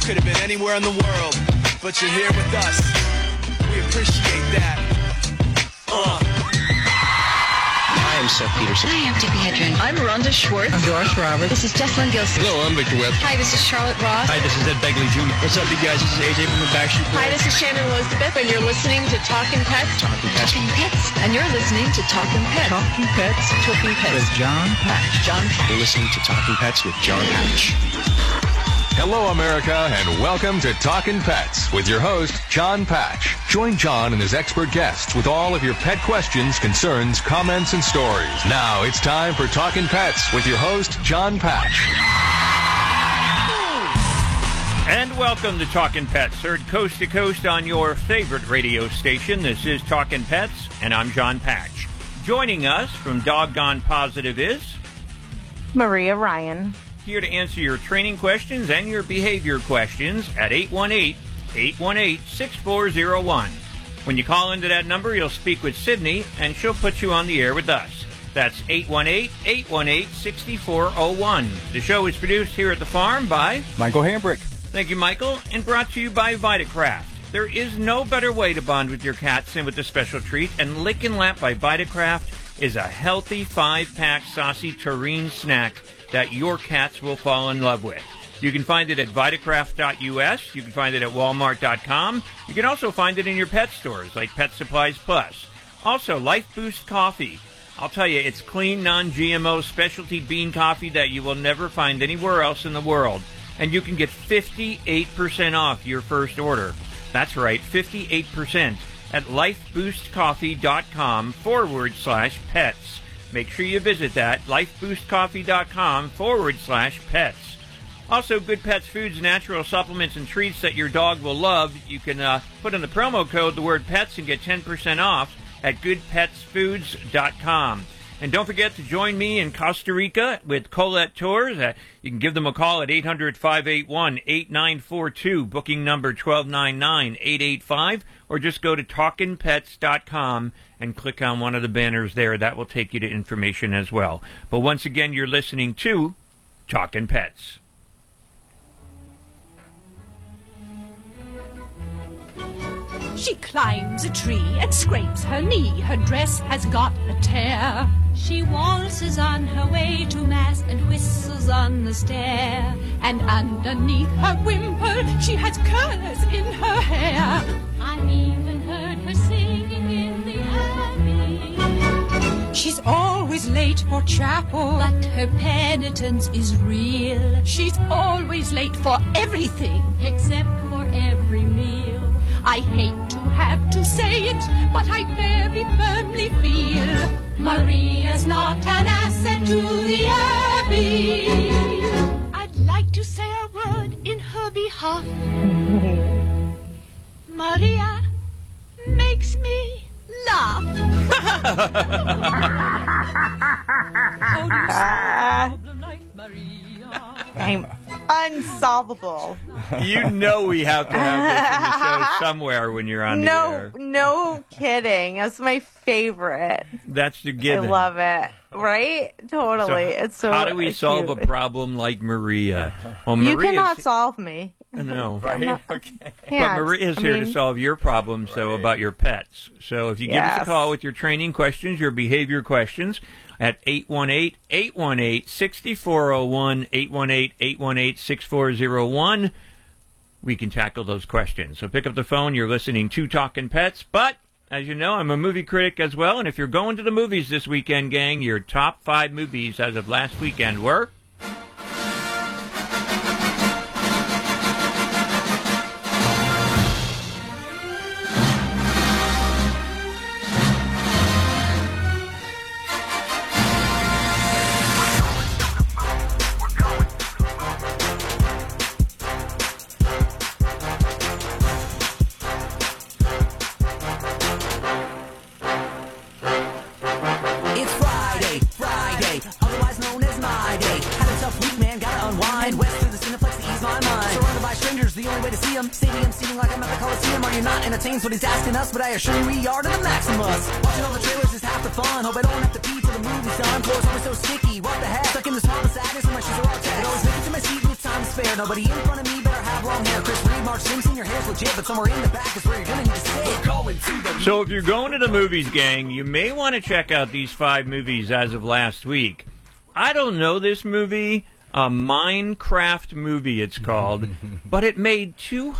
Could have been anywhere in the world, but you're here with us. We appreciate that. Hi, I'm Seth Peterson. Hi, I'm Tippi Hedren. I'm Rhonda Schwartz. I'm Doris Roberts. This is Jessalyn Gilson. Hello, I'm Victor Webb. Hi, this is Charlotte Ross. Hi, this is Ed Begley Jr. What's up, you guys? This is AJ from the Backstreet Boys. Hi, this is Shannon Elizabeth, and you're listening to Talkin' Pets. Talking Pets. Talking Pets. And you're listening to Talkin' Pets. Talking Pets. Talking Pets. With John Patch. John Patch. You're listening to Talking Pets with John Patch. Hello, America, and welcome to Talkin' Pets with your host, John Patch. Join John and his expert guests with all of your pet questions, concerns, comments, and stories. Now it's time for Talkin' Pets with your host, John Patch. And welcome to Talkin' Pets, heard coast to coast on your favorite radio station. This is Talkin' Pets, and I'm John Patch. Joining us from Doggone Positive is Maria Ryan. Here to answer your training questions and your behavior questions at 818-818-6401. When you call into that number, you'll speak with Sydney, and she'll put you on the air with us. That's 818-818-6401. The show is produced here at the farm by Michael Hambrick. Thank you, Michael, and brought to you by Vitacraft. There is no better way to bond with your cats than with a special treat, and Lick and Lap by Vitacraft is a healthy 5-pack saucy terrine snack that your cats will fall in love with. You can find it at Vitacraft.us. You can find it at Walmart.com. You can also find it in your pet stores like Pet Supplies Plus. Also, Life Boost Coffee. I'll tell you, it's clean, non-GMO specialty bean coffee that you will never find anywhere else in the world. And you can get 58% off your first order. That's right, 58% at lifeboostcoffee.com/pets. Make sure you visit that, lifeboostcoffee.com/pets. Also, Good Pets Foods, natural supplements and treats that your dog will love. You can put in the promo code the word pets and get 10% off at goodpetsfoods.com. And don't forget to join me in Costa Rica with Colette Tours. You can give them a call at 800-581-8942, booking number 1299-885, or just go to talkinpets.com and click on one of the banners there. That will take you to information as well. But once again, you're listening to Talkin' Pets. She climbs a tree and scrapes her knee. Her dress has got a tear. She waltzes on her way to mass and whistles on the stair. And underneath her wimple, she has curls in her hair. I even heard her singing in the abbey. She's always late for chapel, but her penitence is real. She's always late for everything, except for every meal. I hate to have to say it, but I very firmly feel Maria's not an asset to the Abbey. I'd like to say a word in her behalf. Maria makes me laugh. How do you solve a problem like Maria? I'm unsolvable. You know we have to have this in the show somewhere when you're on the air. No kidding. That's my favorite. That's the given. I love it. Right? Totally. So it's so how do we solve cute. a problem like Maria? Well, You cannot solve me. No, right? Okay. But Maria's here to solve your problems, though, about your pets. So if you give us a call with your training questions, your behavior questions, at 818-818-6401, 818-818-6401, we can tackle those questions. So pick up the phone. You're listening to Talkin' Pets. But, as you know, I'm a movie critic as well. And if you're going to the movies this weekend, gang, your top 5 movies as of last weekend were... What he's asking us, but I assure you we are to the maximus. Watching all the trailers is half the fun. Hope I don't have to pee till the movie's done. Floors are so sticky, what the heck? Stuck in this hall of sadness and my shoes are all checked. Always make it to my seat and it's time to spare. Nobody in front of me better have long hair. Marge Simpson, your hair's legit, but somewhere in the back is where you're gonna need to sit. We're going to the So if you're going to the movies, gang, you may want to check out these 5 movies as of last week. I don't know this movie, a Minecraft movie it's called, but it made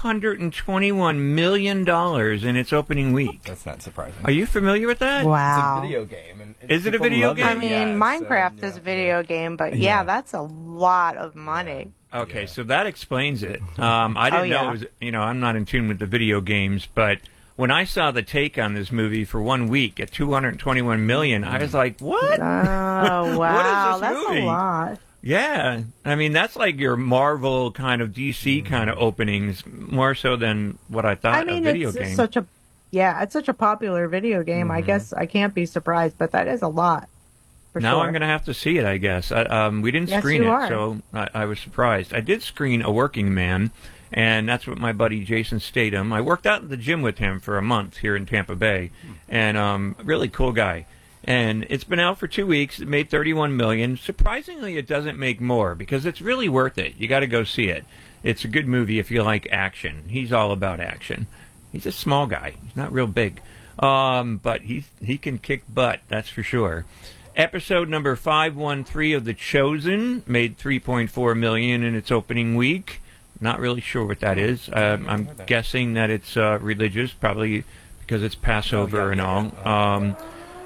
$221 million in its opening week. That's not surprising. Are you familiar with that? Wow. It's a video game. And Is it a video game? I mean, Minecraft is a video game, but yeah, that's a lot of money. Okay, so that explains it. I didn't know it was, I'm not in tune with the video games, but when I saw the take on this movie for 1 week at $221 million, I was like, what? Oh, wow. What is this That's movie? a lot. Yeah. I mean, that's like your Marvel kind of DC kind of openings, more so than what I thought a video game. It's such a popular video game. I guess I can't be surprised, but that is a lot. Now I'm going to have to see it, I guess. We didn't screen it, so I was surprised. I did screen A Working Man, and that's what my buddy Jason Statham. I worked out at the gym with him for a month here in Tampa Bay, and really cool guy. And it's been out for 2 weeks. It made $31 million. Surprisingly, it doesn't make more because it's really worth it. You got to go see it. It's a good movie if you like action. He's all about action. He's a small guy. He's not real big, but he can kick butt. That's for sure. Episode number 513 of The Chosen made $3.4 million in its opening week. Not really sure what that is. I'm guessing that it's religious, probably because it's Passover and all.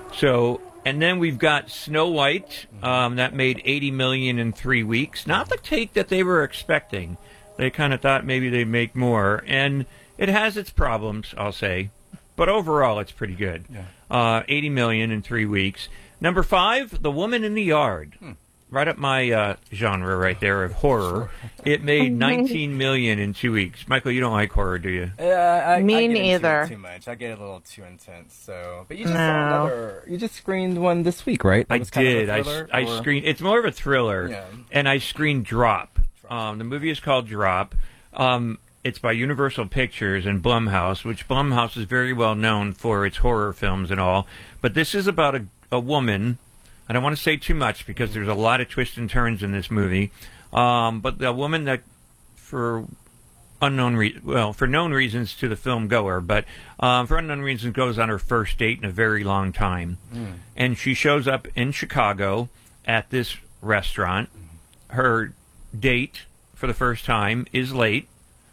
And then we've got Snow White. That made $80 million in 3 weeks. Not the take that they were expecting. They kind of thought maybe they'd make more. And it has its problems, I'll say. But overall, it's pretty good. Yeah. $80 million in 3 weeks. Number 5, The Woman in the Yard. Right up my genre right there of horror. It made $19 million in 2 weeks. Michael, you don't like horror, do you? I Me get neither. Too much. I get a little too intense. So, but you just saw another. You just screened one this week, right? I did. I screened. It's more of a thriller, and I screened Drop. The movie is called Drop. It's by Universal Pictures and Blumhouse, which Blumhouse is very well known for its horror films and all. But this is about a woman. I don't want to say too much because there's a lot of twists and turns in this movie. But the woman that, for known reasons to the film goer, but for unknown reasons goes on her first date in a very long time. And she shows up in Chicago at this restaurant. Her date for the first time is late.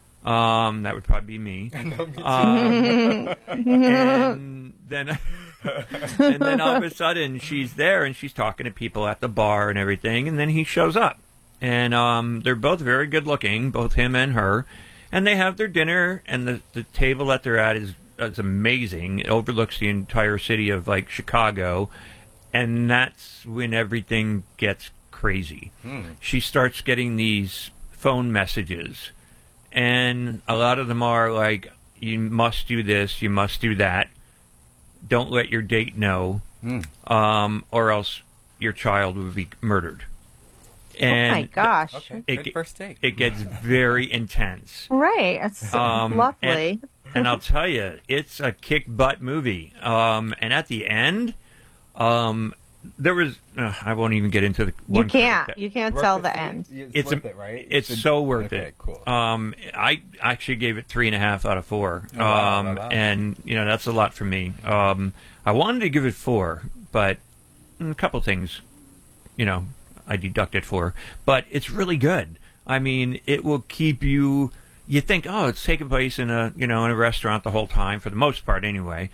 That would probably be me. And then... and then all of a sudden she's there and she's talking to people at the bar and everything, and then he shows up. And they're both very good looking, both him and her. And they have their dinner, and the table that they're at is amazing. It overlooks the entire city of like Chicago. And that's when everything gets crazy. She starts getting these phone messages. And a lot of them are like, you must do this, you must do that. Don't let your date know, or else your child will be murdered. And oh my gosh! Good first date. It gets very intense. Right. It's lovely. And I'll tell you, it's a kick butt movie. And at the end, there was. I won't even get into the. You can't tell the end. It's worth it, right? It's so worth it. Cool. I actually gave it 3.5 out of 4. Wow. And that's a lot for me. I wanted to give it 4, but a couple things, I deducted 4. But it's really good. I mean, it will keep you. You think, oh, it's taking place in a in a restaurant the whole time for the most part, anyway.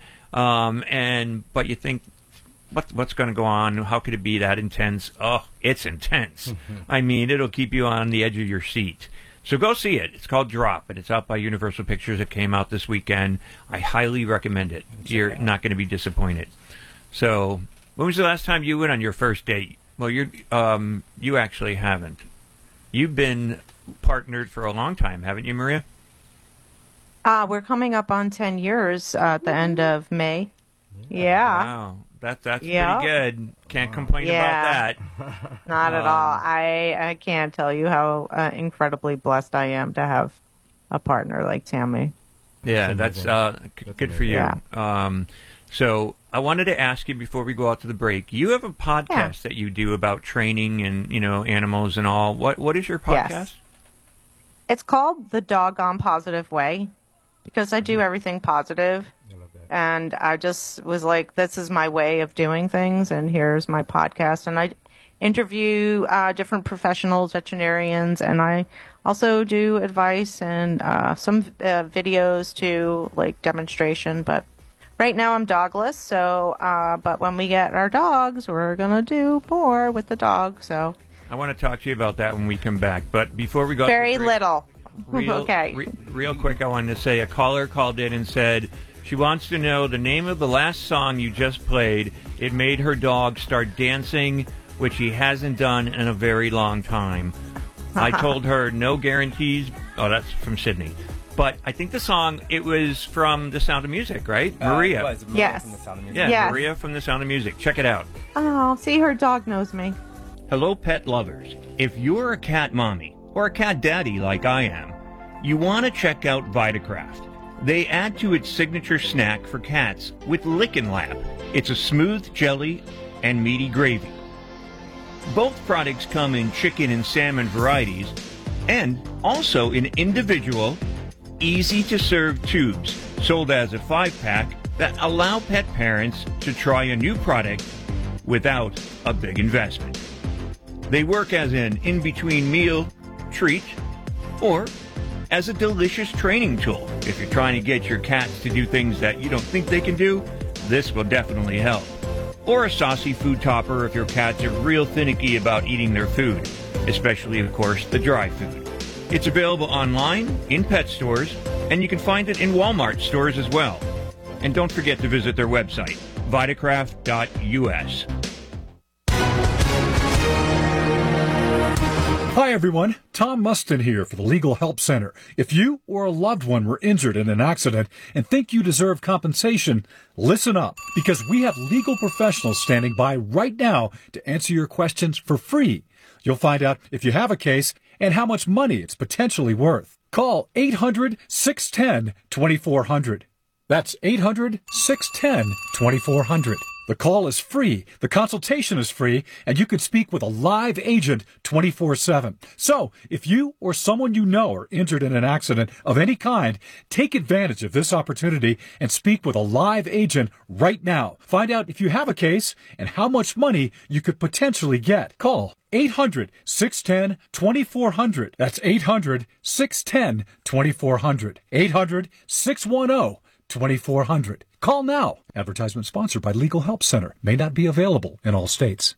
But you think. What's going to go on? How could it be that intense? Oh, it's intense. I mean, it'll keep you on the edge of your seat. So go see it. It's called Drop, and it's out by Universal Pictures. It came out this weekend. I highly recommend it. You're not going to be disappointed. So, when was the last time you went on your first date? Well, you actually haven't. You've been partnered for a long time, haven't you, Maria? We're coming up on 10 years at the end of May. Yeah. Wow. That's pretty good. Can't complain about that. Not at all. I can't tell you how incredibly blessed I am to have a partner like Tammy. Yeah, that's good for you. Yeah. So I wanted to ask you before we go out to the break. You have a podcast that you do about training and animals and all. What is your podcast? It's called The Doggone Positive Way because I do everything positive. And I just was like, this is my way of doing things, and here's my podcast. And I interview different professionals, veterinarians, and I also do advice and some videos too, like demonstration. But right now I'm dogless, so but when we get our dogs, we're going to do more with the dog. So I want to talk to you about that when we come back. But before we go... Very little. Okay. Real quick, I wanted to say a caller called in and said... She wants to know the name of the last song you just played. It made her dog start dancing, which he hasn't done in a very long time. I told her no guarantees. Oh, that's from Sydney. But I think the song, it was from The Sound of Music, right? Maria. It was Maria Yes. from The Sound of Music. Yeah, Yes. Maria from The Sound of Music. Check it out. Oh, see, her dog knows me. Hello, pet lovers. If you're a cat mommy or a cat daddy like I am, you want to check out Vitacraft. They add to its signature snack for cats with Lickin' Lap. It's a smooth jelly and meaty gravy. Both products come in chicken and salmon varieties and also in individual, easy-to-serve tubes sold as a 5-pack that allow pet parents to try a new product without a big investment. They work as an in-between meal, treat, or as a delicious training tool. If you're trying to get your cats to do things that you don't think they can do, this will definitely help. Or a saucy food topper if your cats are real finicky about eating their food, especially, of course, the dry food. It's available online, in pet stores, and you can find it in Walmart stores as well. And don't forget to visit their website, vitacraft.us. Hi everyone, Tom Mustin here for the Legal Help Center. If you or a loved one were injured in an accident and think you deserve compensation, listen up, because we have legal professionals standing by right now to answer your questions for free. You'll find out if you have a case and how much money it's potentially worth. Call 800-610-2400. That's 800-610-2400. The call is free, the consultation is free, and you can speak with a live agent 24/7. So, if you or someone you know are injured in an accident of any kind, take advantage of this opportunity and speak with a live agent right now. Find out if you have a case and how much money you could potentially get. Call 800-610-2400. That's 800-610-2400. 800-610-2400. Call now. Advertisement sponsored by Legal Help Center. May not be available in all states.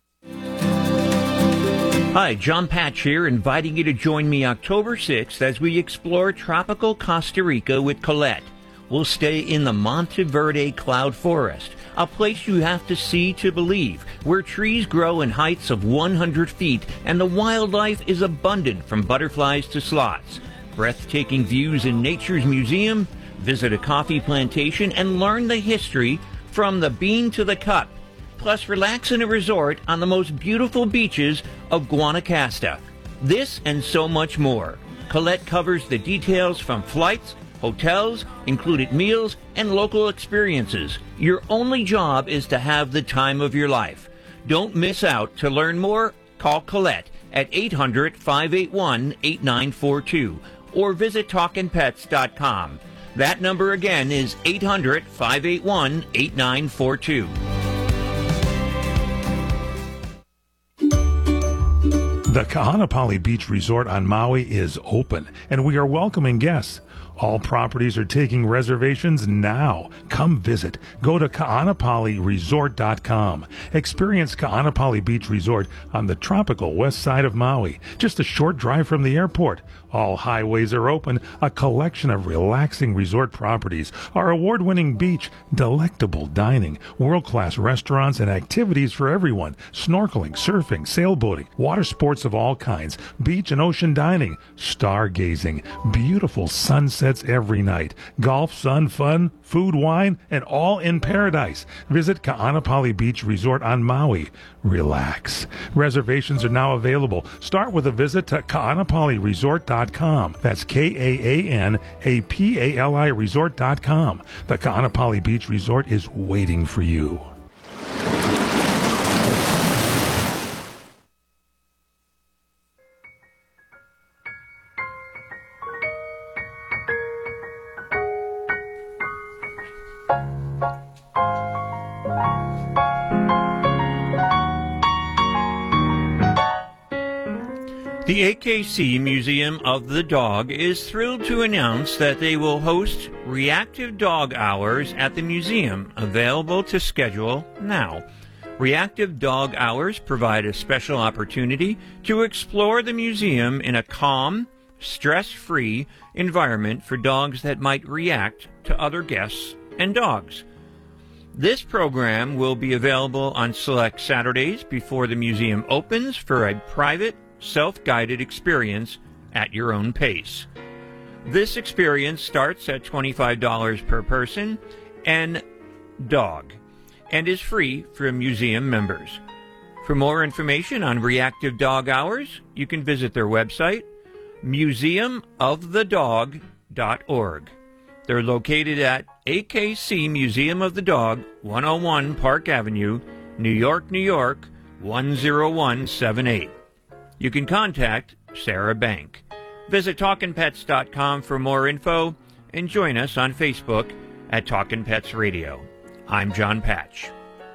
Hi, John Patch here, inviting you to join me October 6th as we explore tropical Costa Rica with Colette. We'll stay in the Monteverde Cloud Forest, a place you have to see to believe, where trees grow in heights of 100 feet and the wildlife is abundant from butterflies to sloths. Breathtaking views in Nature's Museum. Visit a coffee plantation and learn the history from the bean to the cup. Plus, relax in a resort on the most beautiful beaches of Guanacaste. This and so much more. Colette covers the details from flights, hotels, included meals, and local experiences. Your only job is to have the time of your life. Don't miss out. To learn more, call Colette at 800-581-8942 or visit talkinpets.com. That number again is 800-581-8942. The Kahanapali Beach Resort on Maui is open, and we are welcoming guests. All properties are taking reservations now. Come visit. Go to kaanapaliresort.com. Experience Kaanapali Beach Resort on the tropical west side of Maui, just a short drive from the airport. All highways are open, a collection of relaxing resort properties, our award-winning beach, delectable dining, world-class restaurants and activities for everyone, snorkeling, surfing, sailboating, water sports of all kinds, beach and ocean dining, stargazing, beautiful sunsets every night, golf, sun, fun, food, wine, and all in paradise. Visit Kaanapali Beach Resort on Maui. Relax. Reservations are now available. Start with a visit to kaanapaliresort.com. That's Kaanapali resort.com. The Kaanapali Beach Resort is waiting for you. The AKC Museum of the Dog is thrilled to announce that they will host Reactive Dog Hours at the museum, available to schedule now. Reactive Dog Hours provide a special opportunity to explore the museum in a calm, stress-free environment for dogs that might react to other guests and dogs. This program will be available on select Saturdays before the museum opens for a private, self-guided experience at your own pace. This experience starts at $25 per person and dog and is free for museum members. For more information on Reactive Dog Hours, you can visit their website, museumofthedog.org. They're located at AKC Museum of the Dog, 101 Park Avenue, New York, New York, 10178. You can contact Sarah Bank. Visit TalkinPets.com for more info and join us on Facebook at Talkin' Pets Radio. I'm John Patch.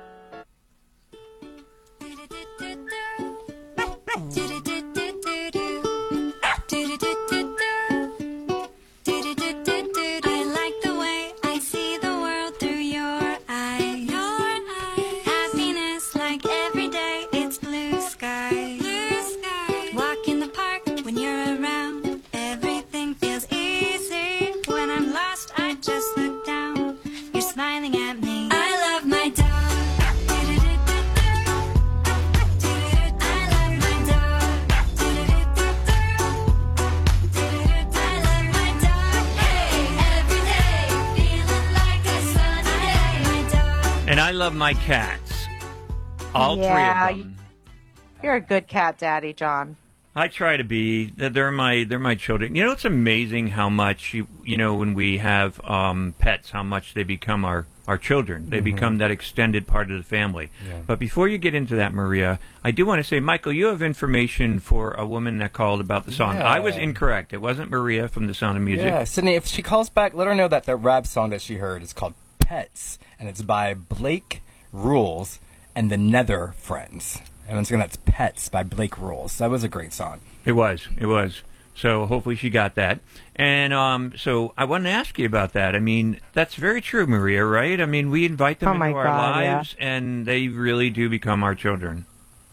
I love my cats. All three of them. You're a good cat daddy, John. I try to be. They're my children. You know, it's amazing how much you know when we have pets, how much they become our children. They become that extended part of the family. Yeah. But before you get into that, Maria, I do want to say, Michael, you have information for a woman that called about the song. Yeah. I was incorrect. It wasn't Maria from The Sound of Music. Yeah, Sydney, if she calls back, let her know that the rap song that she heard is called Pets, and it's by Blake Rules and the Nether Friends. And once again, that's Pets by Blake Rules. That was a great song. It was. So hopefully she got that. And so I wanted to ask you about that. I mean, that's very true, Maria, right? I mean, we invite them into our lives, and they really do become our children.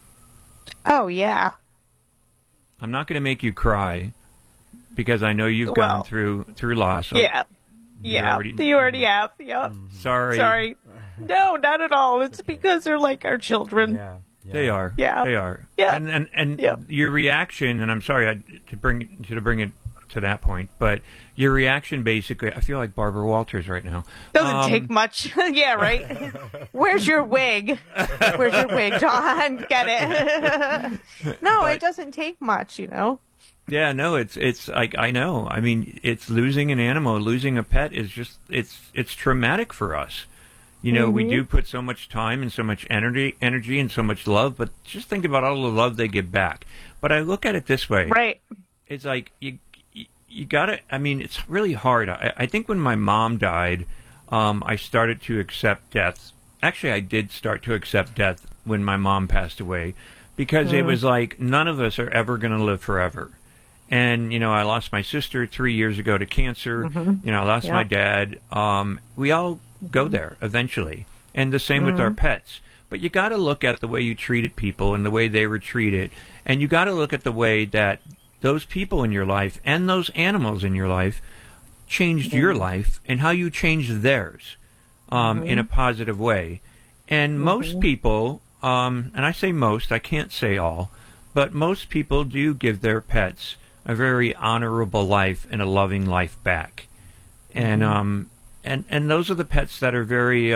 Oh, yeah. I'm not going to make you cry because I know you've gone through loss. Yeah. Yeah, you already have. Yeah. Sorry. No, not at all. It's because they're like our children. Yeah. They are. Yeah. They are. Yeah. And your reaction, and I'm sorry to bring it to that point, but your reaction basically, I feel like Barbara Walters right now. Doesn't take much. Yeah, right? Where's your wig? Where's your wig, John? Get it. No, it doesn't take much, you know. Yeah, no, it's like, I know. I mean, it's losing an animal, losing a pet is just, it's traumatic for us. You know, we do put so much time and so much energy and so much love, but just think about all the love they give back. But I look at it this way. Right. It's like, you gotta, I mean, it's really hard. I think when my mom died, I started to accept death. Actually, I did start to accept death when my mom passed away, because it was like, none of us are ever going to live forever. And, you know, I lost my sister 3 years ago to cancer. You know, I lost my dad. We all go there eventually. And the same with our pets. But you got to look at the way you treated people and the way they were treated. And you got to look at the way that those people in your life and those animals in your life changed your life and how you changed theirs in a positive way. And most people, and I say most, I can't say all, but most people do give their pets a very honorable life and a loving life back. And and those are the pets that are very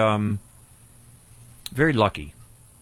very lucky.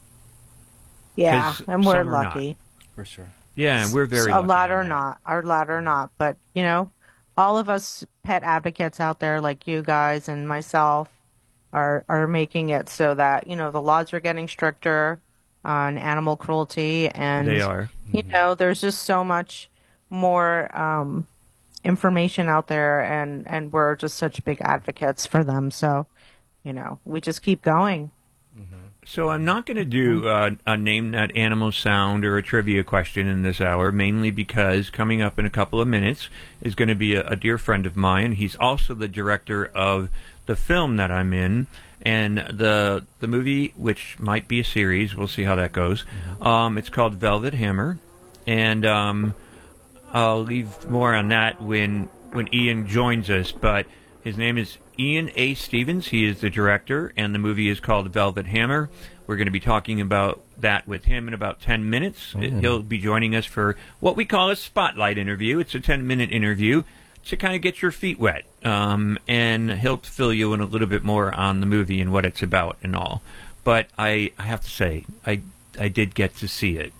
Yeah, and we're lucky. For sure. Yeah, and we're very lucky. A lot are not. Our lot are not. But, you know, all of us pet advocates out there like you guys and myself are making it so that, you know, the laws are getting stricter on animal cruelty. And they are. You know, there's just so much more information out there, and we're just such big advocates for them. So, you know, we just keep going. So I'm not going to do a Name That Animal Sound or a trivia question in this hour, mainly because coming up in a couple of minutes is going to be a dear friend of mine. He's also the director of the film that I'm in, and the movie, which might be a series. We'll see how that goes. It's called Velvet Hammer, and I'll leave more on that when Ian joins us, but his name is Ian A. Stevens. He is the director, and the movie is called Velvet Hammer. We're going to be talking about that with him in about 10 minutes. He'll be joining us for what we call a spotlight interview. It's a 10-minute interview to kind of get your feet wet, and he'll fill you in a little bit more on the movie and what it's about and all. But I have to say, I did get to see it.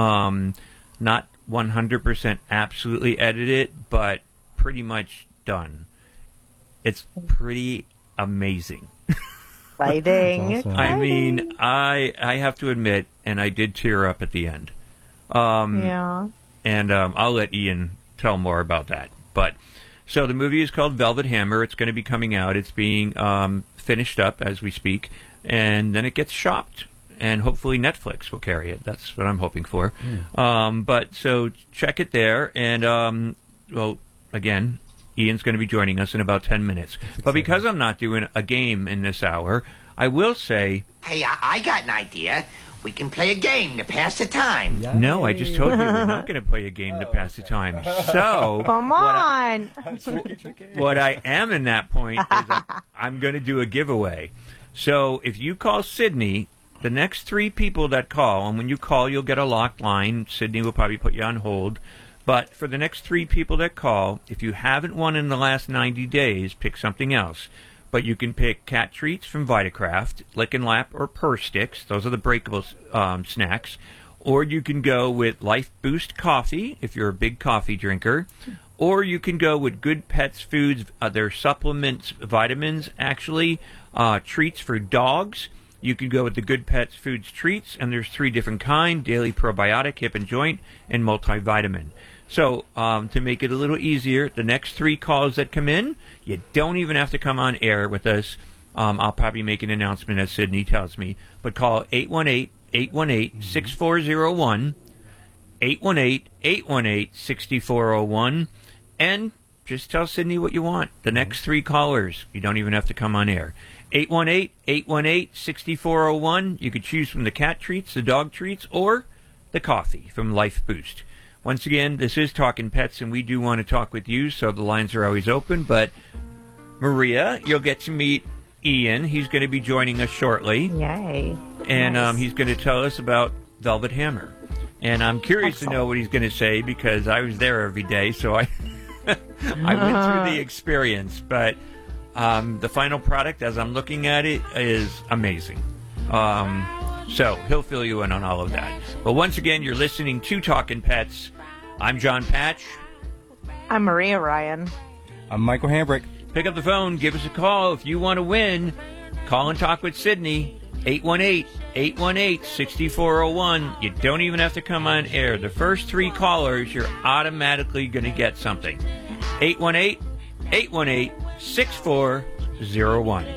Not 100% absolutely edited, but pretty much done. It's pretty amazing. Exciting. Awesome. I mean, I have to admit, and I did tear up at the end. Yeah. And I'll let Ian tell more about that. But so the movie is called Velvet Hammer. It's going to be coming out. It's being finished up as we speak, and then it gets shopped. And hopefully Netflix will carry it. That's what I'm hoping for. But so check it there. And, well, again, Ian's going to be joining us in about 10 minutes. But because I'm not doing a game in this hour, I will say... Hey, I got an idea. We can play a game to pass the time. Yay. No, I just told you we're not going to play a game to pass the time. So... Come on! What I am in that point is I'm going to do a giveaway. So if you call Sydney... The next 3 people that call, and when you call, you'll get a locked line. Sydney will probably put you on hold. But for the next 3 people that call, if you haven't won in the last 90 days, pick something else. But you can pick cat treats from Vitacraft, Lick and Lap, or Purr Sticks. Those are the breakable snacks. Or you can go with Life Boost Coffee, if you're a big coffee drinker. Or you can go with Good Pets Foods. They're supplements, vitamins, actually, treats for dogs. You can go with the Good Pets Foods treats, and there's 3 different kinds: daily probiotic, hip and joint, and multivitamin. So to make it a little easier, the next 3 calls that come in, you don't even have to come on air with us. I'll probably make an announcement as Sydney tells me. But call 818-818-6401, 818-818-6401, and just tell Sydney what you want. The next 3 callers, you don't even have to come on air. 818-818-6401. You could choose from the cat treats, the dog treats, or the coffee from Life Boost. Once again, this is Talking Pets, and we do want to talk with you, so the lines are always open. But, Maria, you'll get to meet Ian. He's going to be joining us shortly. Yay. And Nice. he's going to tell us about Velvet Hammer. And I'm curious to know what he's going to say, because I was there every day, so I went through the experience. But... the final product, as I'm looking at it, is amazing. So he'll fill you in on all of that. But once again, you're listening to Talkin' Pets. I'm John Patch. I'm Maria Ryan. I'm Michael Hambrick. Pick up the phone. Give us a call if you want to win. Call and talk with Sydney. 818-818-6401. You don't even have to come on air. The first 3 callers, you're automatically going to get something. 818-818-6401.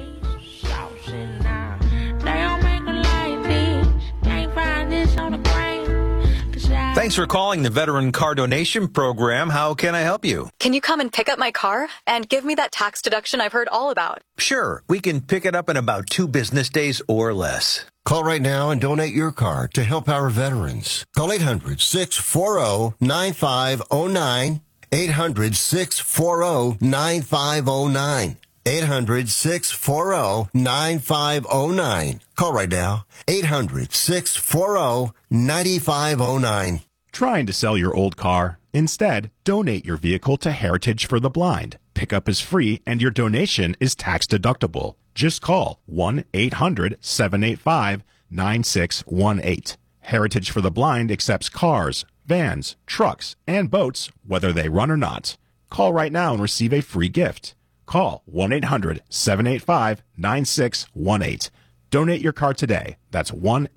Thanks for calling the Veteran Car Donation Program. How can I help you? Can you come and pick up my car and give me that tax deduction I've heard all about? Sure. We can pick it up in about 2 business days or less. Call right now and donate your car to help our veterans. Call 800-640-9509. 800-640-9509. 800-640-9509. Call right now. 800-640-9509. Trying to sell your old car? Instead, donate your vehicle to Heritage for the Blind. Pickup is free and your donation is tax deductible. Just call 1-800-785-9618. Heritage for the Blind accepts cars, vans, trucks, and boats, whether they run or not. Call right now and receive a free gift. Call 1-800-785-9618. Donate your car today. That's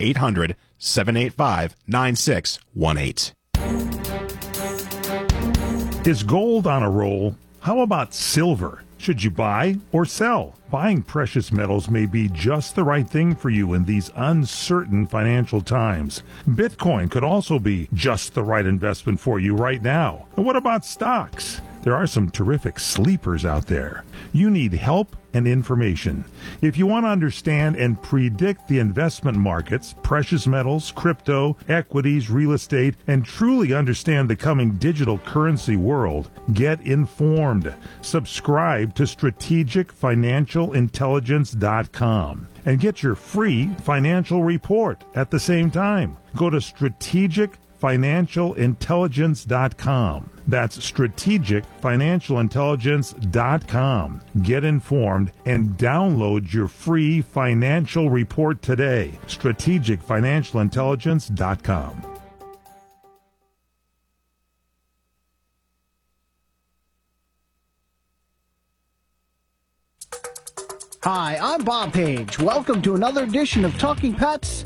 1-800-785-9618. Is gold on a roll? How about silver? Should you buy or sell? Buying precious metals may be just the right thing for you in these uncertain financial times. Bitcoin could also be just the right investment for you right now. And what about stocks? There are some terrific sleepers out there. You need help and information. If you want to understand and predict the investment markets, precious metals, crypto, equities, real estate, and truly understand the coming digital currency world, get informed. Subscribe to strategicfinancialintelligence.com and get your free financial report at the same time. Go to strategicfinancialintelligence.com. That's strategicfinancialintelligence.com. Get informed and download your free financial report today. strategicfinancialintelligence.com. Hi, I'm Bob Page. Welcome to another edition of Talking Pets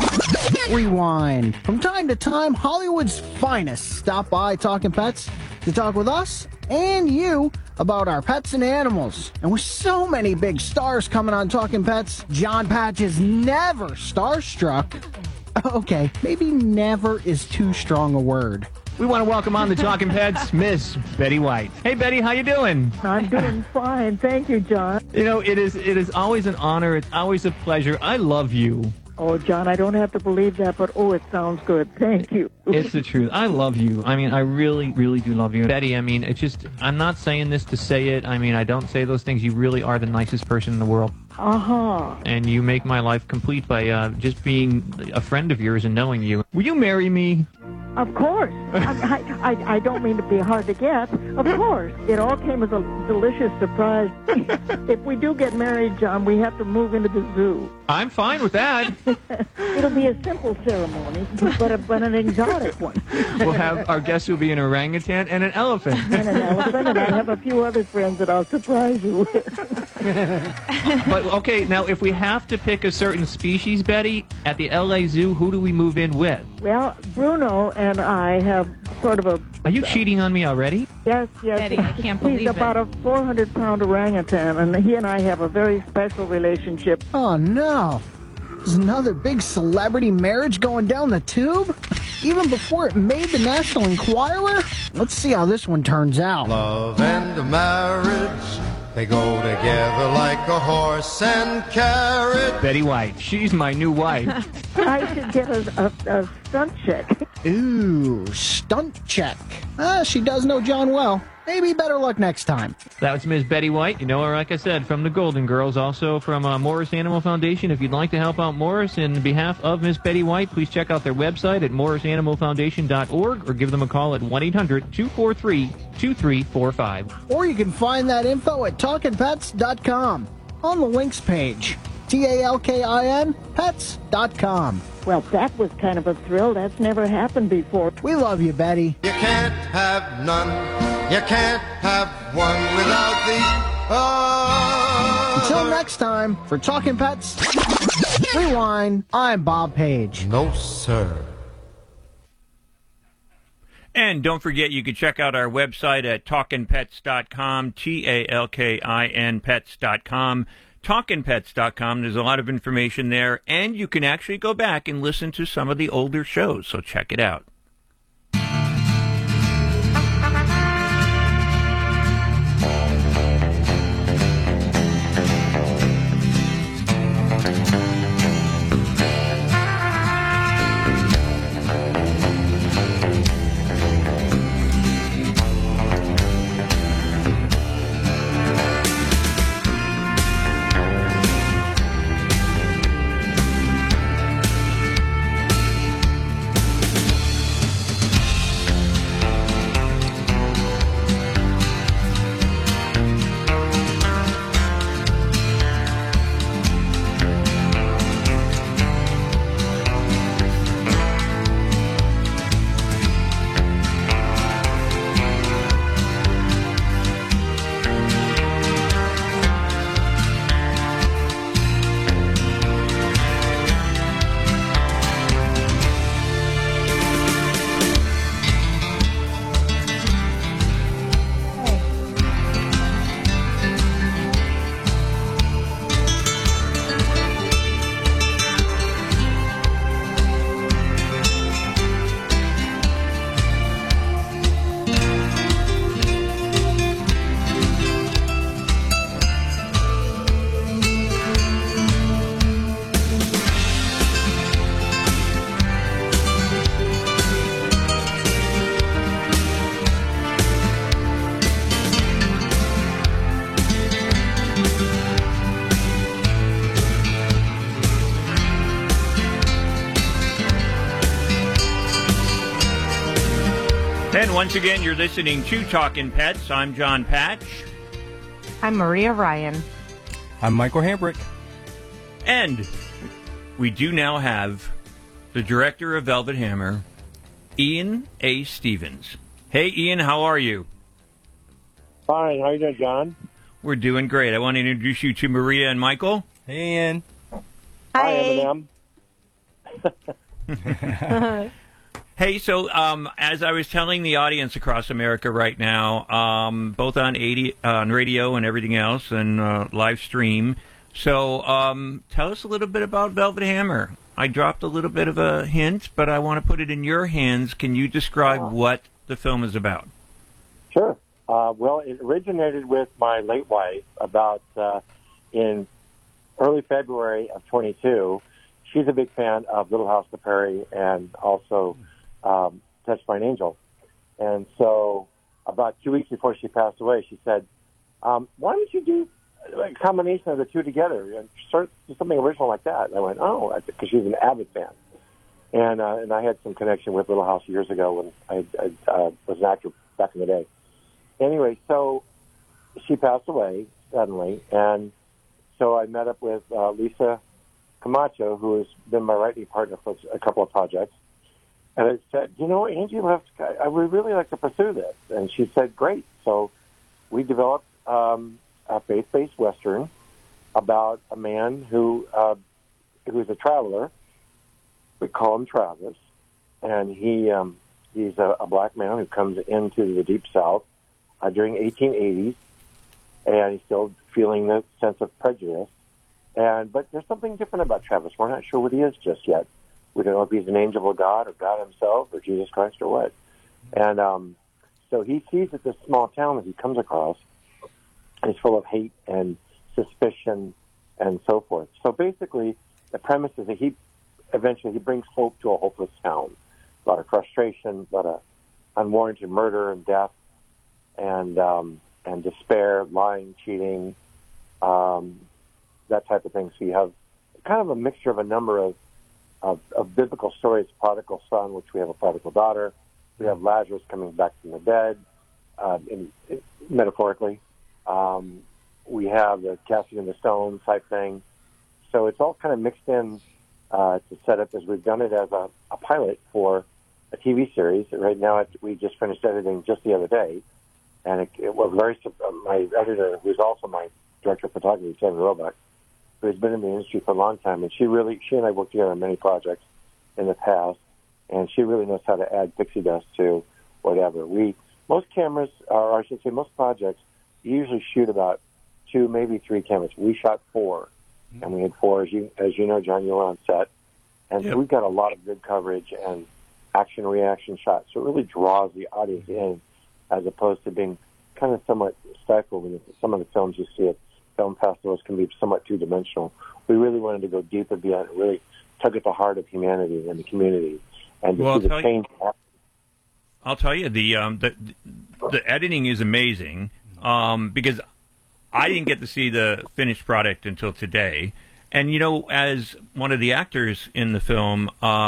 Rewind. From time to time, Hollywood's finest stop by Talking Pets to talk with us and you about our pets and animals. And with so many big stars coming on Talking Pets, John Patch is never starstruck. Okay, maybe never is too strong a word. We want to welcome on the Talking Pets, Miss Betty White. Hey, Betty, how you doing? I'm doing fine. Thank you, John. You know, it is always an honor. It's always a pleasure. I love you. Oh, John, I don't have to believe that, but oh, it sounds good. Thank you. It's the truth. I love you. I mean, I really, really do love you. Betty, I mean, it's just, I'm not saying this to say it. I mean, I don't say those things. You really are the nicest person in the world. Uh-huh. And you make my life complete by just being a friend of yours and knowing you. Will you marry me? Of course. I don't mean to be hard to get. Of course. It all came as a delicious surprise. If we do get married, John, we have to move into the zoo. I'm fine with that. It'll be a simple ceremony, but an exotic one. We'll have, our guests will be an orangutan and an elephant. And an elephant, and I have a few other friends that I'll surprise you with. But, okay, now, if we have to pick a certain species, Betty, at the L.A. Zoo, who do we move in with? Well, Bruno and I have sort of a... Are you cheating on me already? Yes. Betty, I can't believe He's about a 400-pound orangutan, and he and I have a very special relationship. Oh, no. There's another big celebrity marriage going down the tube? Even before it made the National Enquirer? Let's see how this one turns out. Love and marriage, they go together like a horse and carrot. Betty White, she's my new wife. I should get a stunt check. Ooh, stunt check. She does know John well. Maybe better luck next time. That was Ms. Betty White. You know her, like I said, from the Golden Girls, also from Morris Animal Foundation. If you'd like to help out Morris in behalf of Ms. Betty White, please check out their website at morrisanimalfoundation.org or give them a call at 1-800-243-2345. Or you can find that info at talkingpets.com on the links page. TALKIN pets.com. Well, that was kind of a thrill. That's never happened before. We love you, Betty. You can't have none. You can't have one without the Until next time, for Talking Pets Rewind, I'm Bob Page. No, sir. And don't forget, you can check out our website at talkinpets.com, TALKIN pets.com. TalkinPets.com. There's a lot of information there, and you can actually go back and listen to some of the older shows, so check it out. And once again, you're listening to Talkin' Pets. I'm John Patch. I'm Maria Ryan. I'm Michael Hambrick. And we do now have the director of Velvet Hammer, Ian A. Stevens. Hey, Ian, how are you? Fine. How are you doing, John? We're doing great. I want to introduce you to Maria and Michael. Hey, Ian. Hi, Eminem. Hey, so as I was telling the audience across America right now, both on radio and everything else, and live stream. So tell us a little bit about Velvet Hammer. I dropped a little bit of a hint, but I want to put it in your hands. Can you describe what the film is about? Sure. Well, it originated with my late wife about in early February of 22. She's a big fan of Little House on the Prairie and also Touched by an Angel. And so about 2 weeks before she passed away, she said, why don't you do a combination of the two together and start something original like that? And I went, oh, because she's an avid fan. And I had some connection with Little House years ago when I was an actor back in the day. Anyway, so she passed away suddenly, and so I met up with Lisa Camacho, who has been my writing partner for a couple of projects. And I said, Angie left. I would really like to pursue this. And she said, great. So we developed a faith-based Western about a man who's a traveler. We call him Travis. And he's a black man who comes into the Deep South during 1880s, and he's still feeling the sense of prejudice. But there's something different about Travis. We're not sure what he is just yet. We don't know if he's an angel of God or God himself or Jesus Christ or what. And so he sees that this small town that he comes across is full of hate and suspicion and so forth. So basically, the premise is that he brings hope to a hopeless town. A lot of frustration, a lot of unwarranted murder and death, and despair, lying, cheating, that type of thing. So you have kind of a mixture of a number of biblical stories, prodigal son, which we have a prodigal daughter. We have Lazarus coming back from the dead, metaphorically. We have the casting in the stone type thing. So it's all kind of mixed in to set up as we've done it as a pilot for a TV series. Right now, we just finished editing just the other day. And it was my editor, who's also my director of photography, Kevin Roebuck, who has been in the industry for a long time, and she and I worked together on many projects in the past, and she really knows how to add pixie dust to whatever. Most cameras, or I should say most projects, usually shoot about 2, maybe 3 cameras. We shot 4, and we had 4, as you know, John, you were on set, and so we've got a lot of good coverage and action-reaction shots, so it really draws the audience in, as opposed to being kind of somewhat stifled in some of the films you see at film festivals can be somewhat two-dimensional. We really wanted to go deeper beyond it, really tug at the heart of humanity and the community, and to see the change happen. I'll tell you, the editing is amazing because I didn't get to see the finished product until today. And, as one of the actors in the film,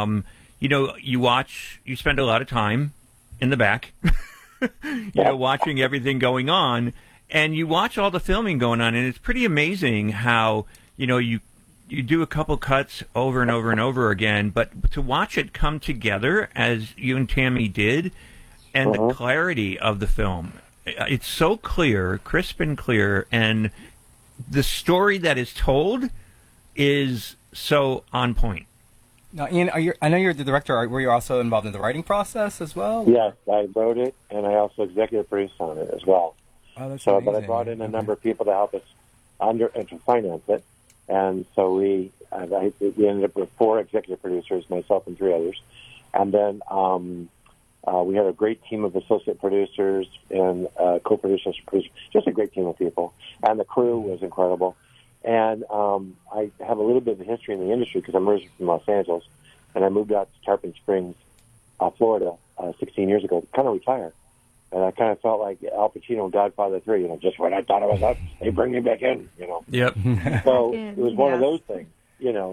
you spend a lot of time in the back, watching everything going on. And you watch all the filming going on, and it's pretty amazing how, you do a couple cuts over and over and over again, but to watch it come together as you and Tammy did, and the clarity of the film, it's so clear, crisp and clear, and the story that is told is so on point. Now, Ian, I know you're the director. Were you also involved in the writing process as well? Yes, I wrote it, and I also executive produced on it as well. Oh, that's so, amazing. but I brought in a number of people to help us and to finance it, and so we ended up with 4 executive producers, myself and 3 others, and then we had a great team of associate producers and co-producers, just a great team of people, and the crew was incredible. And I have a little bit of a history in the industry because I'm originally from Los Angeles, and I moved out to Tarpon Springs, Florida, 16 years ago to kind of retire. And I kind of felt like Al Pacino in Godfather 3, just when I thought I was up, they bring me back in, Yep. So it was one of those things,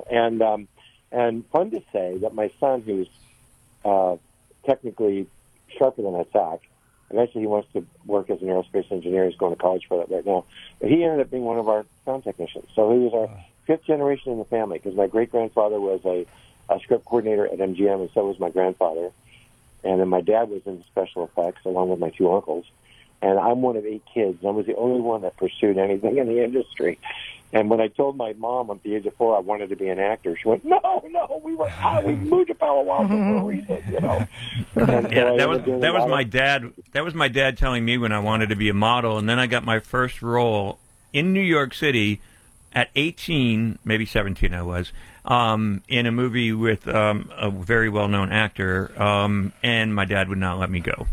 and fun to say that my son, who's technically sharper than a tack. Eventually, he wants to work as an aerospace engineer. He's going to college for that right now. But he ended up being one of our sound technicians. So he was our fifth generation in the family, because my great-grandfather was a script coordinator at MGM, and so was my grandfather. And then my dad was in special effects, along with my two uncles. And I'm one of 8 kids, and I was the only one that pursued anything in the industry. And when I told my mom at the age of 4 I wanted to be an actor, she went, "No, we moved to Palo Alto for a reason, you know." Yeah, that was my dad. That was my dad telling me when I wanted to be a model, and then I got my first role in New York City at 18, maybe 17 I was, in a movie with a very well-known actor, and my dad would not let me go.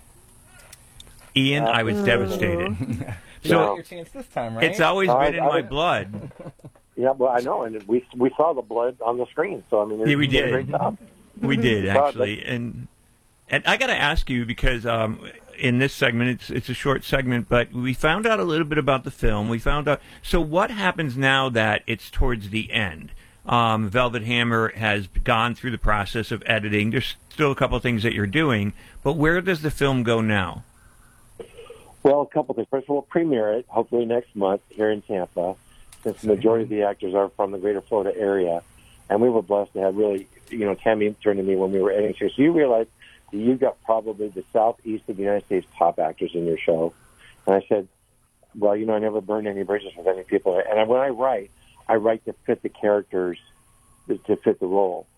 Ian, I was devastated. So your chance this time, right? It's always been in my blood. Yeah, well, I know, and we saw the blood on the screen. So I mean, yeah, we did a did. great job. We did actually, and I got to ask you, because in this segment, it's a short segment, but we found out a little bit about the film. We found out. So what happens now that it's towards the end? Velvet Hammer has gone through the process of editing. There's still a couple of things that you're doing, but where does the film go now? Well, a couple things. First of all, premiere it hopefully next month here in Tampa, since the majority of the actors are from the greater Florida area. And we were blessed to have really, Tammy turned to me when we were editing. So you realize that you've got probably the southeast of the United States top actors in your show. And I said, well, I never burned any bridges with any people. And when I write to fit the characters, to fit the role.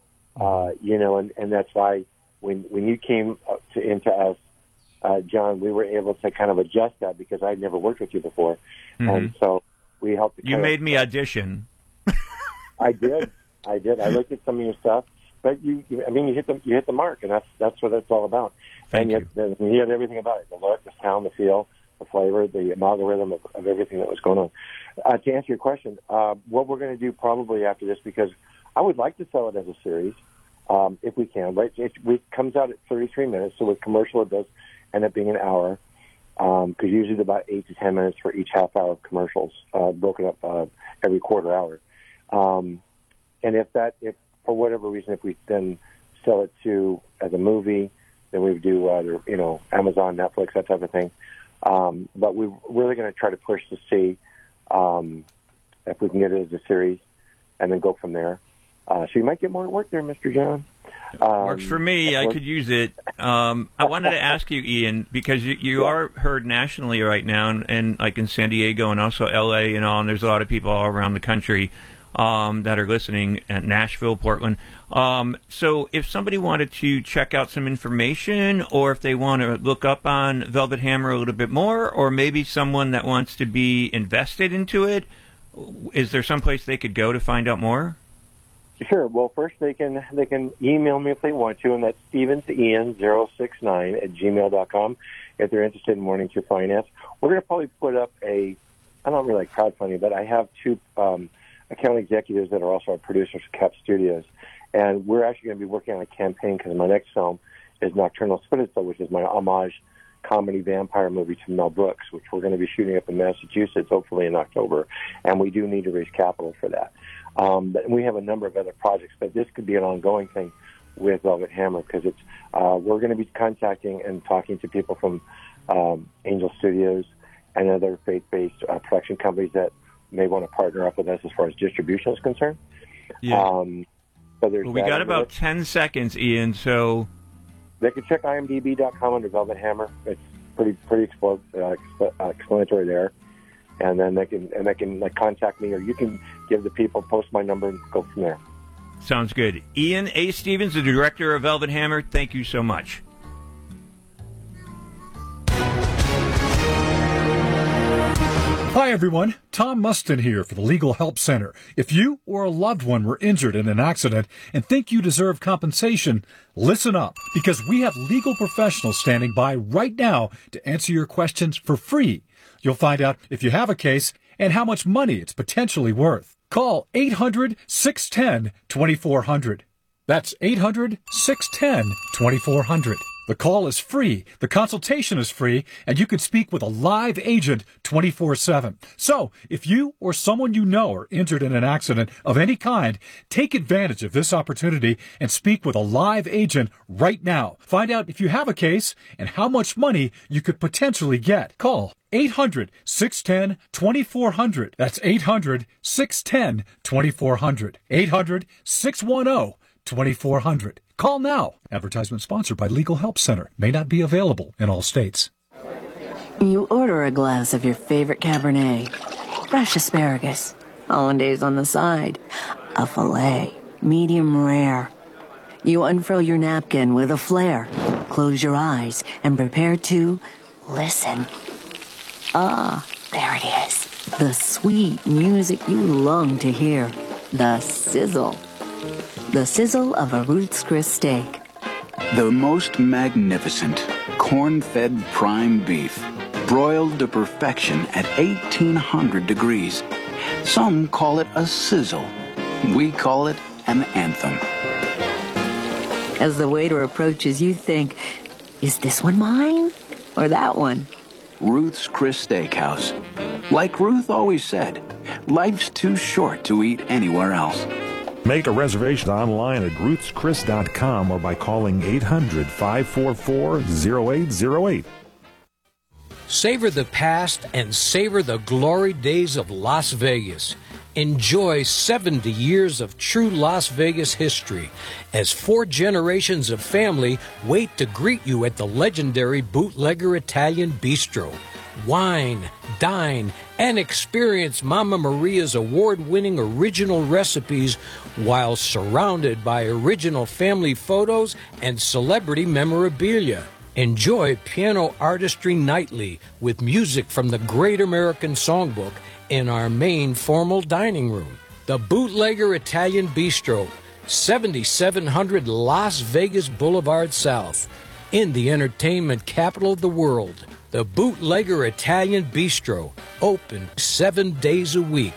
And that's why when you came into us, John, we were able to kind of adjust that, because I'd never worked with you before. Mm-hmm. And so we helped. You made me audition. I did. I looked at some of your stuff, but you hit the mark, and that's what it's all about. Thank you. You had everything about it: the look, the sound, the feel, the flavor, the algorithm of everything that was going on. To answer your question, what we're going to do probably after this, because I would like to sell it as a series, if we can. Right? It comes out at 33 minutes, so with commercial it does end up being an hour, because usually it's about 8 to 10 minutes for each half hour of commercials, broken up every quarter hour. And if for whatever reason, if we then sell it as a movie, then we would do either, Amazon, Netflix, that type of thing. But we're really going to try to push to see if we can get it as a series, and then go from there. So you might get more work there, Mr. John. Works for me. I could use it. I wanted to ask you, Ian, because you are heard nationally right now, and like in San Diego and also L.A. and all, and there's a lot of people all around the country that are listening, at Nashville, Portland. So if somebody wanted to check out some information, or if they want to look up on Velvet Hammer a little bit more, or maybe someone that wants to be invested into it, is there some place they could go to find out more? Sure. Well, first they can email me if they want to, and that's stevensian069@gmail.com if they're interested in wanting to finance. We're going to probably put up I don't really like crowdfunding, but I have 2 account executives that are also our producers for Cap Studios, and we're actually going to be working on a campaign, because my next film is Nocturnal Spinizzo, which is my homage comedy vampire movie to Mel Brooks, which we're going to be shooting up in Massachusetts, hopefully in October, and we do need to raise capital for that. But we have a number of other projects, but this could be an ongoing thing with Velvet Hammer, because it's we're going to be contacting and talking to people from Angel Studios and other faith-based production companies that may want to partner up with us as far as distribution is concerned. Yeah. So we got about 10 seconds, Ian. So they can check IMDb.com under Velvet Hammer. It's pretty explanatory there. And then they can contact me, or you can give the people, post my number, and go from there. Sounds good. Ian A. Stevens, the director of Velvet Hammer, thank you so much. Hi, everyone. Tom Mustin here for the Legal Help Center. If you or a loved one were injured in an accident and think you deserve compensation, listen up, because we have legal professionals standing by right now to answer your questions for free. You'll find out if you have a case and how much money it's potentially worth. Call 800-610-2400. That's 800-610-2400. The call is free, the consultation is free, and you can speak with a live agent 24/7. So, if you or someone you know are injured in an accident of any kind, take advantage of this opportunity and speak with a live agent right now. Find out if you have a case and how much money you could potentially get. Call 800-610-2400. That's 800-610-2400. 800-610-2400. Call now. Advertisement sponsored by Legal Help Center. May not be available in all states. You order a glass of your favorite Cabernet, fresh asparagus, hollandaise on the side, a filet, medium rare. You unfurl your napkin with a flair, close your eyes, and prepare to listen. Ah, there it is. The sweet music you long to hear. The sizzle. The sizzle of a Ruth's Chris steak. The most magnificent corn-fed prime beef, broiled to perfection at 1800 degrees. Some call it a sizzle. We call it an anthem. As the waiter approaches, you think, is this one mine or that one? Ruth's Chris Steakhouse. Like Ruth always said, life's too short to eat anywhere else. Make a reservation online at ruthschris.com or by calling 800-544-0808. Savor the past and savor the glory days of Las Vegas. Enjoy 70 years of true Las Vegas history as 4 generations of family wait to greet you at the legendary Bootlegger Italian Bistro. Wine, dine, and experience Mama Maria's award-winning original recipes while surrounded by original family photos and celebrity memorabilia. Enjoy piano artistry nightly with music from the Great American Songbook in our main formal dining room. The Bootlegger Italian Bistro, 7700 Las Vegas Boulevard South, in the entertainment capital of the world. The Bootlegger Italian Bistro, open 7 days a week.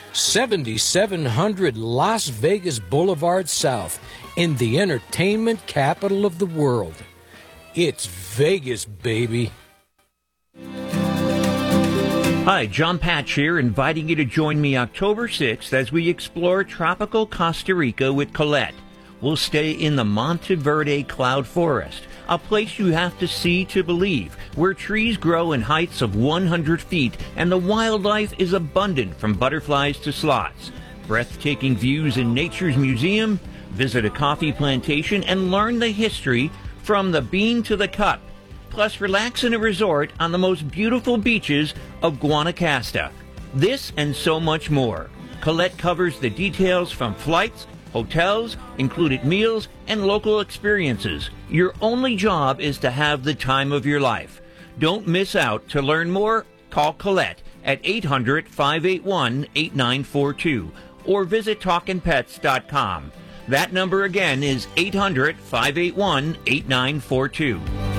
7700 Las Vegas Boulevard South, in the entertainment capital of the world. It's Vegas, baby. Hi, John Patch here, inviting you to join me October 6th as we explore tropical Costa Rica with Colette. We'll stay in the Monteverde Cloud Forest, a place you have to see to believe, where trees grow in heights of 100 feet and the wildlife is abundant from butterflies to sloths. Breathtaking views in Nature's Museum, visit a coffee plantation and learn the history from the bean to the cup. Plus, relax in a resort on the most beautiful beaches of Guanacaste. This and so much more. Colette covers the details from flights, hotels, included meals, and local experiences. Your only job is to have the time of your life. Don't miss out. To learn more, call Colette at 800-581-8942 or visit TalkinPets.com. That number again is 800-581-8942.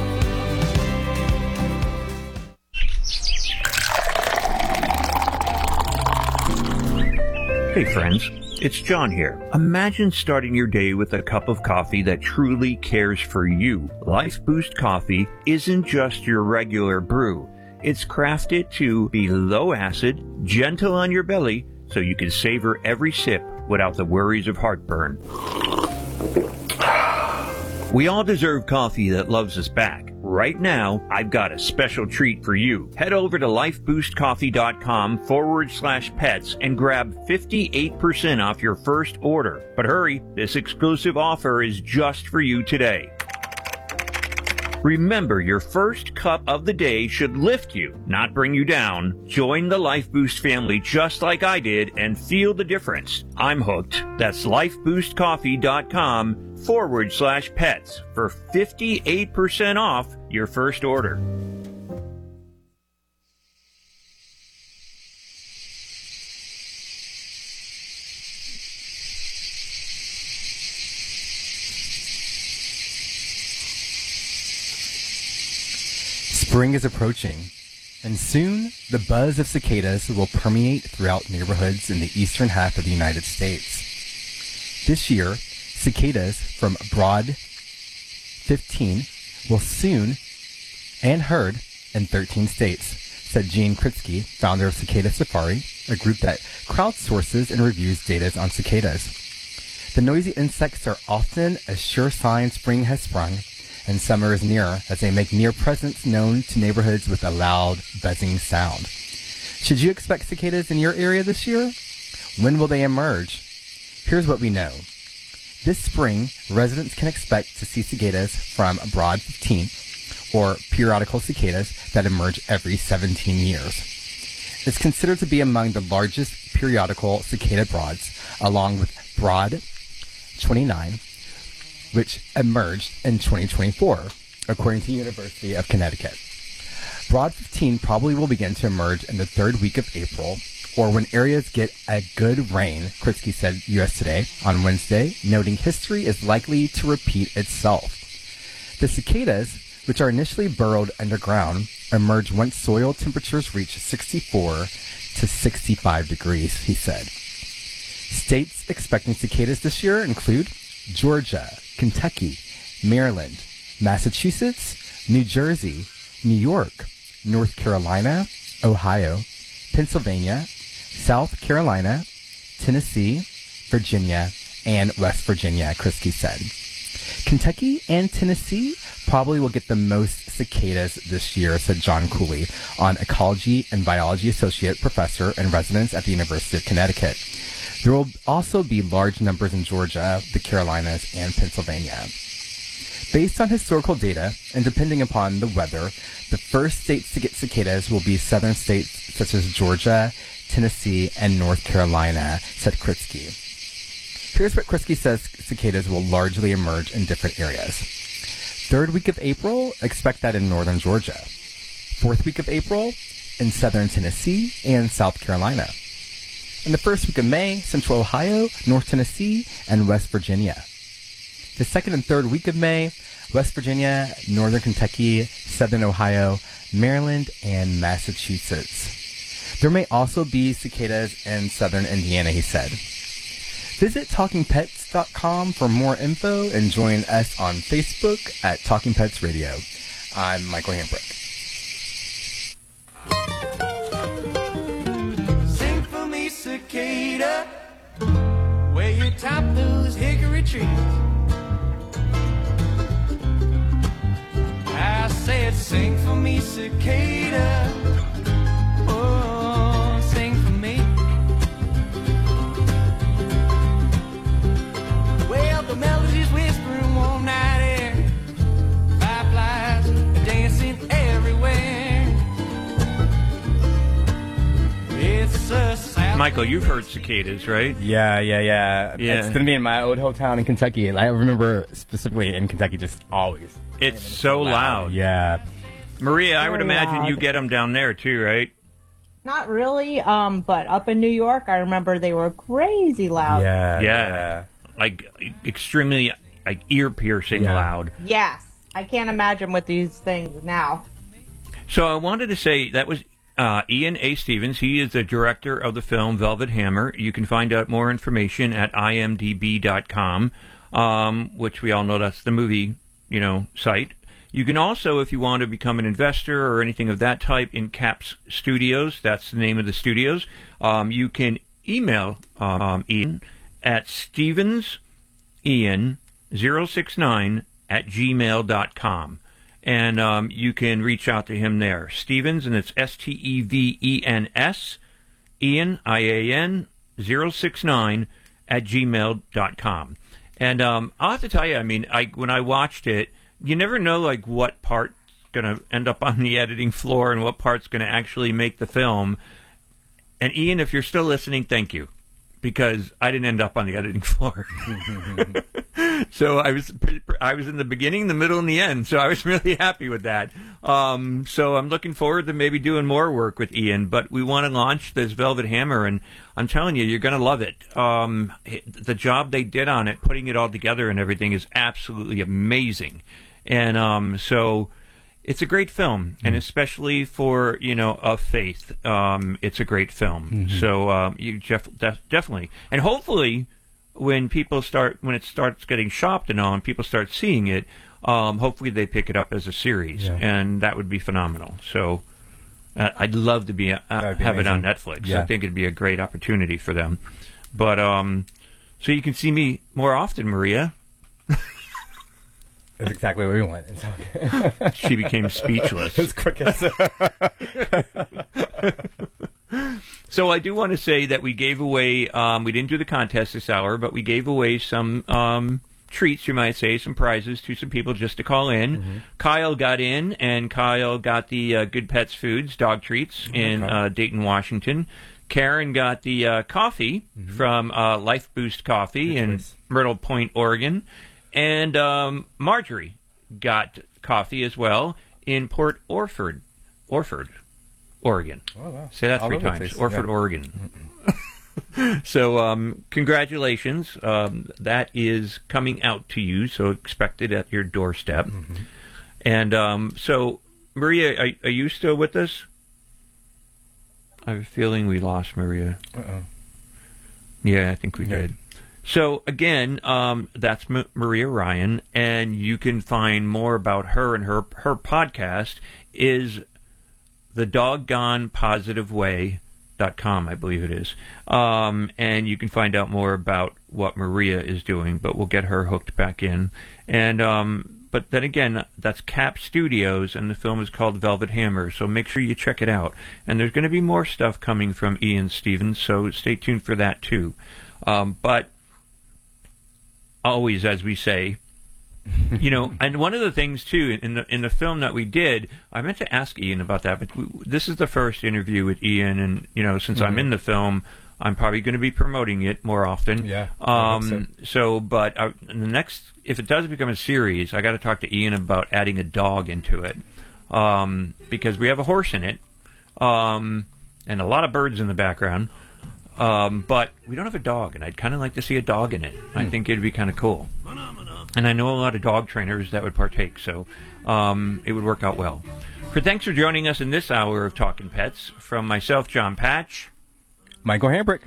Hey friends, it's John here. Imagine starting your day with a cup of coffee that truly cares for you. Life Boost Coffee isn't just your regular brew. It's crafted to be low acid, gentle on your belly, so you can savor every sip without the worries of heartburn. We all deserve coffee that loves us back. Right now, I've got a special treat for you. Head over to lifeboostcoffee.com/pets and grab 58% off your first order. But hurry, this exclusive offer is just for you today. Remember, your first cup of the day should lift you, not bring you down. Join the Life Boost family just like I did and feel the difference. I'm hooked. That's lifeboostcoffee.com/pets for 58% off your first order. Spring is approaching, and soon the buzz of cicadas will permeate throughout neighborhoods in the eastern half of the United States. This year, cicadas from Broad 15 will soon and heard in 13 states, said Gene Kritsky, founder of Cicada Safari, a group that crowdsources and reviews data on cicadas. The noisy insects are often a sure sign spring has sprung and summer is near, as they make near presence known to neighborhoods with a loud, buzzing sound. Should you expect cicadas in your area this year? When will they emerge? Here's what we know. This spring, residents can expect to see cicadas from Broad 15, or periodical cicadas that emerge every 17 years. It's considered to be among the largest periodical cicada broads, along with Broad 29, which emerged in 2024, according to the University of Connecticut. Broad 15 probably will begin to emerge in the third week of April, or when areas get a good rain, Kritsky said U.S. Today on Wednesday, noting history is likely to repeat itself. The cicadas, which are initially burrowed underground, emerge once soil temperatures reach 64 to 65 degrees, he said. States expecting cicadas this year include Georgia, Kentucky, Maryland, Massachusetts, New Jersey, New York, North Carolina, Ohio, Pennsylvania, South Carolina, Tennessee, Virginia, and West Virginia, Kritsky said. Kentucky and Tennessee probably will get the most cicadas this year, said John Cooley, an ecology and biology associate professor and residence at the University of Connecticut. There will also be large numbers in Georgia, the Carolinas, and Pennsylvania. Based on historical data, and depending upon the weather, the first states to get cicadas will be southern states such as Georgia, Tennessee, and North Carolina, said Kritsky. Here's what Kritsky says cicadas will largely emerge in different areas. Third week of April, expect that in northern Georgia. Fourth week of April, in southern Tennessee and South Carolina. In the first week of May, central Ohio, North Tennessee, and West Virginia. The second and third week of May, West Virginia, northern Kentucky, southern Ohio, Maryland, and Massachusetts. There may also be cicadas in southern Indiana, he said. Visit TalkingPets.com for more info and join us on Facebook at Talking Pets Radio. I'm Michael Hambrick. Sing for me, cicada, where you top those hickory trees. I said, sing for me, cicada. Oh, sing for me. Well, the melody's whispering all night air. Fireflies are dancing everywhere. It's a South. Michael, you've heard cicadas, right? Yeah. It's going to be in my old hometown in Kentucky. I remember specifically in Kentucky just always. It's so loud. Yeah. Maria, I would Very imagine loud. you get them down there too, right? Not really, but up in New York, I remember they were crazy loud. Yeah. Like extremely like ear-piercing loud. Yes. I can't imagine with these things now. So I wanted to say that was Ian A. Stevens. He is the director of the film Velvet Hammer. You can find out more information at imdb.com, which we all know that's the movie, site. You can also, if you want to become an investor or anything of that type, in Caps Studios, that's the name of the studios, you can email Ian at stevensian069@gmail.com. And you can reach out to him there. Stevens, and it's Stevens, Ian, IAN, 069@gmail.com. And I'll have to tell you, when I watched it, you never know what part's going to end up on the editing floor and what part's going to actually make the film. And Ian, if you're still listening, thank you, because I didn't end up on the editing floor. So I was in the beginning, the middle, and the end. So I was really happy with that. So I'm looking forward to maybe doing more work with Ian. But we want to launch this Velvet Hammer, and I'm telling you, you're going to love it. The job they did on it, putting it all together and everything, is absolutely amazing. And so it's a great film, and especially for of faith, it's a great film. So you definitely, and hopefully, when it starts getting shopped and all, and people start seeing it, hopefully they pick it up as a series, and that would be phenomenal. So I'd love to have it on Netflix. Yeah. I think it'd be a great opportunity for them. But so you can see me more often, Maria. That's exactly what we want. She became speechless. As quick as So I do want to say that we gave away, we didn't do the contest this hour, but we gave away some treats, you might say, some prizes to some people just to call in. Mm-hmm. Kyle got in, and Kyle got the Good Pets Foods dog treats in Dayton, Washington. Karen got the coffee from Life Boost Coffee in Myrtle Point, Oregon. And Marjorie got coffee as well in Port Orford, Oregon. Oh, wow. Say that All 3 over the times. place. Orford, Yeah. Oregon. So congratulations. That is coming out to you, so expect it at your doorstep. And so, Maria, are you still with us? I have a feeling we lost Maria. Uh-oh. Yeah, I think we did. So, again, that's Maria Ryan, and you can find more about her, and her podcast is thedoggonepositiveway.com, I believe it is. And you can find out more about what Maria is doing, but we'll get her hooked back in. And but then again, that's Cap Studios, and the film is called Velvet Hammer, so make sure you check it out. And there's going to be more stuff coming from Ian Stevens, so stay tuned for that too. But always, as we say, you know, and one of the things too in the film that we did, I meant to ask Ian about that, but this is the first interview with Ian, and you know, since I'm in the film, I'm probably going to be promoting it more often. Yeah. So, but in the next, if it does become a series, I got to talk to Ian about adding a dog into it, because we have a horse in it, and a lot of birds in the background. But we don't have a dog, and I'd kind of like to see a dog in it. I think it'd be kind of cool. And I know a lot of dog trainers that would partake, so it would work out well. Thanks for joining us in this hour of Talking Pets. From myself, John Patch. Michael Hambrick.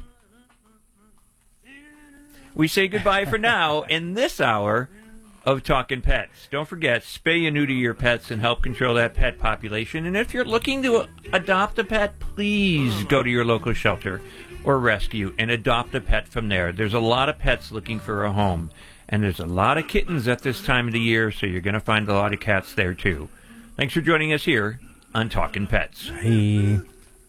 We say goodbye for now in this hour of Talking Pets. Don't forget, spay and neuter your pets and help control that pet population. And if you're looking to adopt a pet, please go to your local shelter or rescue and adopt a pet from there. There's a lot of pets looking for a home, and there's a lot of kittens at this time of the year, so you're going to find a lot of cats there too. Thanks for joining us here on Talking Pets. Hey.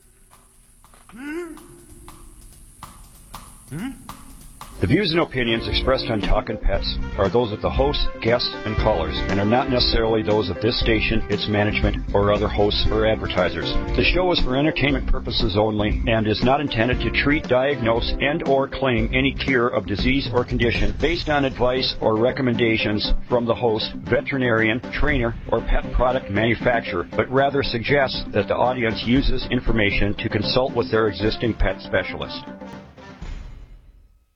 The views and opinions expressed on Talkin' Pets are those of the host, guests, and callers, and are not necessarily those of this station, its management, or other hosts or advertisers. The show is for entertainment purposes only and is not intended to treat, diagnose, and or claim any cure of disease or condition based on advice or recommendations from the host, veterinarian, trainer, or pet product manufacturer, but rather suggests that the audience uses information to consult with their existing pet specialist.